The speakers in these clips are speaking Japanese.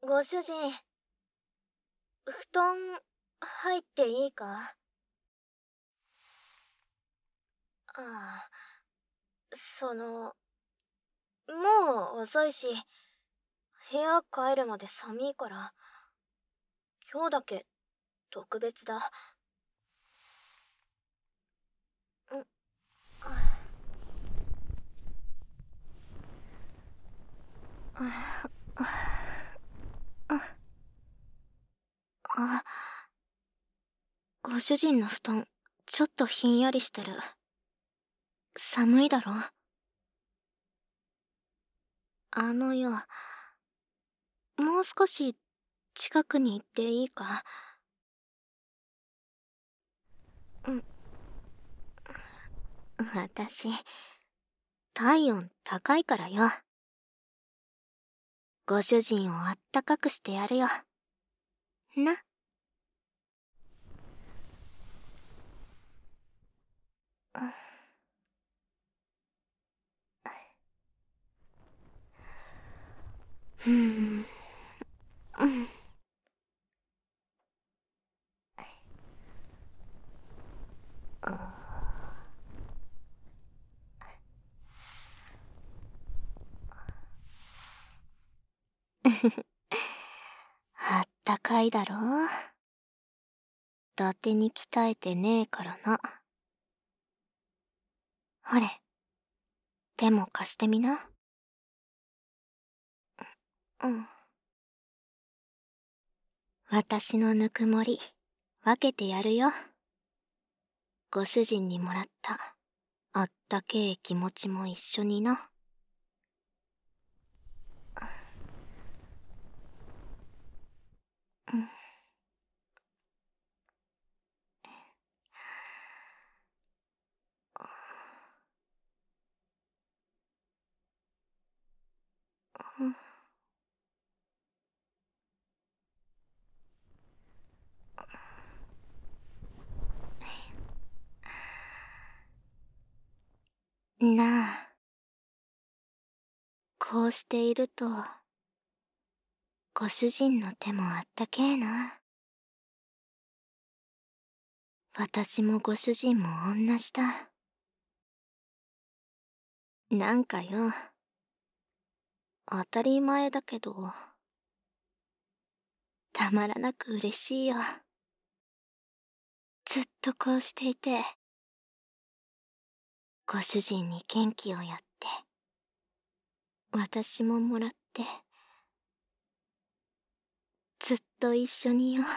ご主人、布団入っていいか？ああ、もう遅いし、部屋帰るまで寒いから、今日だけ特別だ。ん、あ、ご主人の布団、ちょっとひんやりしてる。寒いだろ？よ、もう少し近くに行っていいか？うん。私、体温高いからよ。ご主人をあったかくしてやるよ。な。うん。うん。あったかいだろ？伊達に鍛えてねえからな。ほれ、手も貸してみな。うん。私のぬくもり、分けてやるよ。ご主人にもらったあったけえ気持ちも一緒にな。うん。なあ、こうしていると、ご主人の手もあったけえな。私もご主人も同じだ。なんかよ、当たり前だけど、たまらなく嬉しいよ。ずっとこうしていて、ご主人に元気をやって、私ももらって、ずっと一緒によ。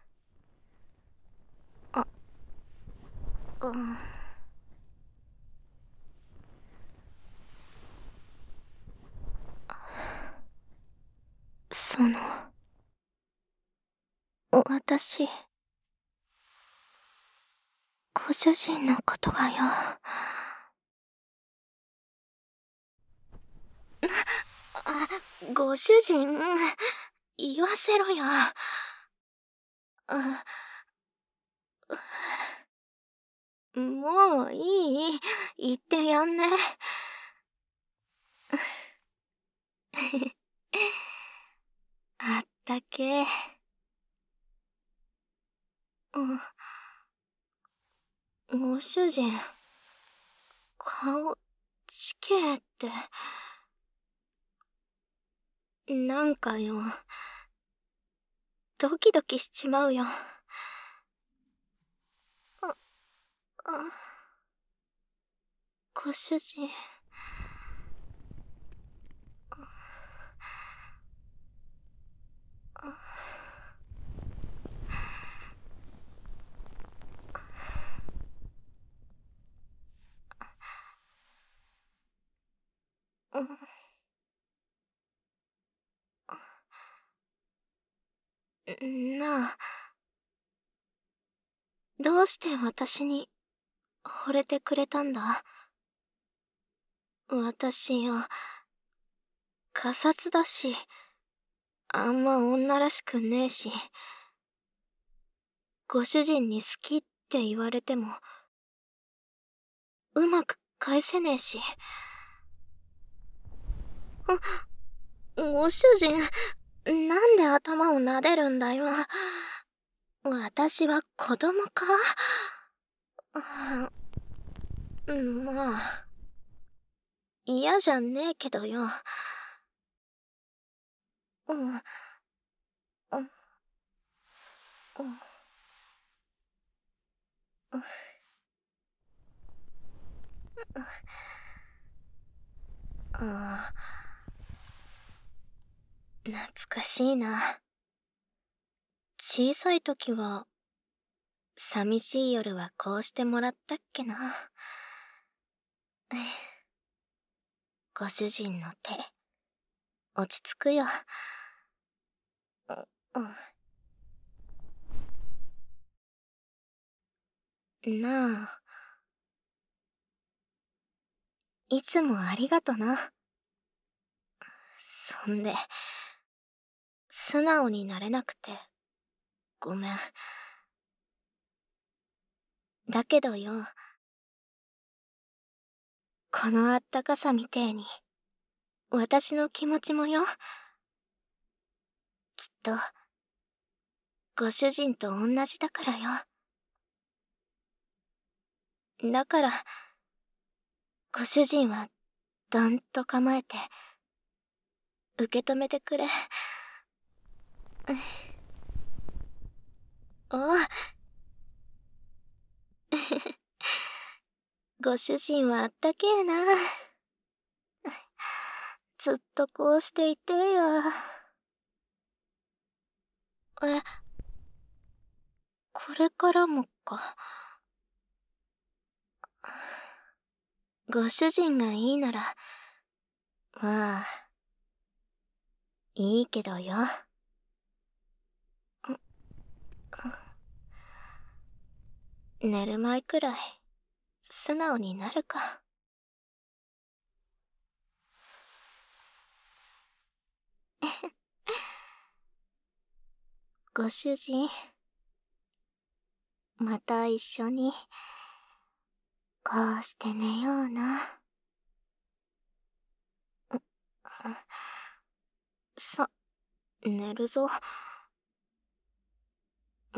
うん。私、ご主人のことがよ。ご主人、言わせろよ。もういい？言ってやんね。あったけ。ご主人、顔、ちけえって。なんかよ、ドキドキしちまうよ。ご主人。なあ、どうして私に惚れてくれたんだ？私よ、仮札だし、あんま女らしくねえし、ご主人に好きって言われても、うまく返せねえし。ご主人、なんで頭を撫でるんだよ。私は子供か？まあ、嫌じゃねえけどよ。うん、うん、うん、うん、ああ、懐かしいな。小さい時は、寂しい夜はこうしてもらったっけな。ご主人の手、落ち着くよ。なあ、いつもありがとな。そんで、素直になれなくて、ごめん。だけどよ、このあったかさみてえに、私の気持ちもよ。きっと、ご主人と同じだからよ。だから、ご主人は、どんと構えて、受け止めてくれ。おう。ご主人はあったけえな。ずっとこうしていてよ。え、これからもか。ご主人がいいなら、まあ、いいけどよ。寝る前くらい、素直になるか。ご主人、また一緒に、こうして寝ような。さ、寝るぞ。うん。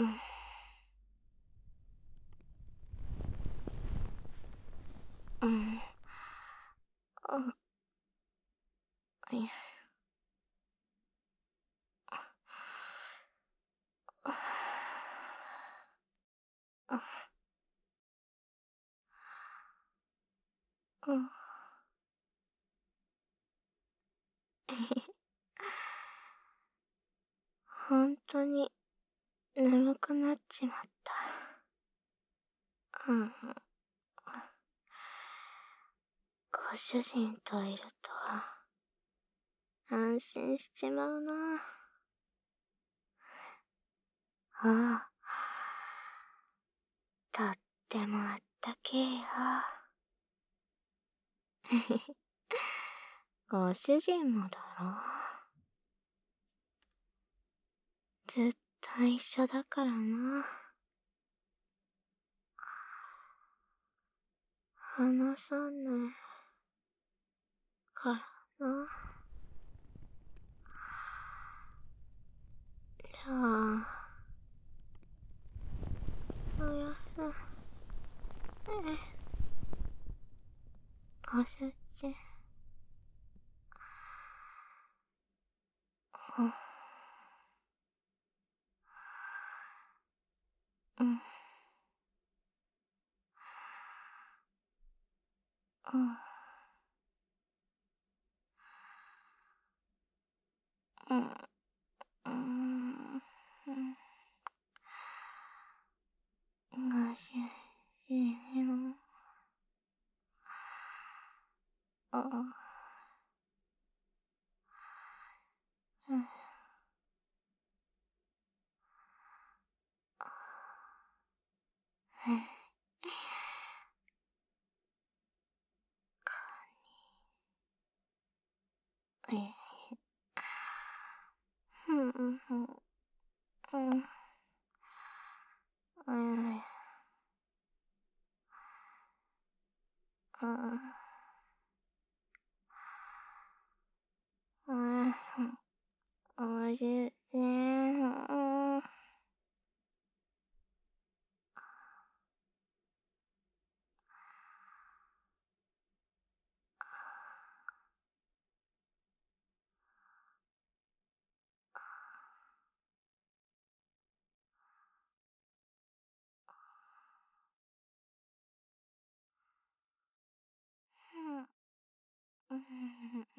うん。いや、うん。本当に眠くなっちまった。うん。ご主人といると安心しちまうな。ああ、とってもあったけえよ。ご主人もだろ。ずっと一緒だからな。話さないからな。じゃあ、おやす。ご主人。うん。うん。うん。うん。ご主人。あ、うん。うん。うん。うん。うん。うん。うん。おいしい。 うん。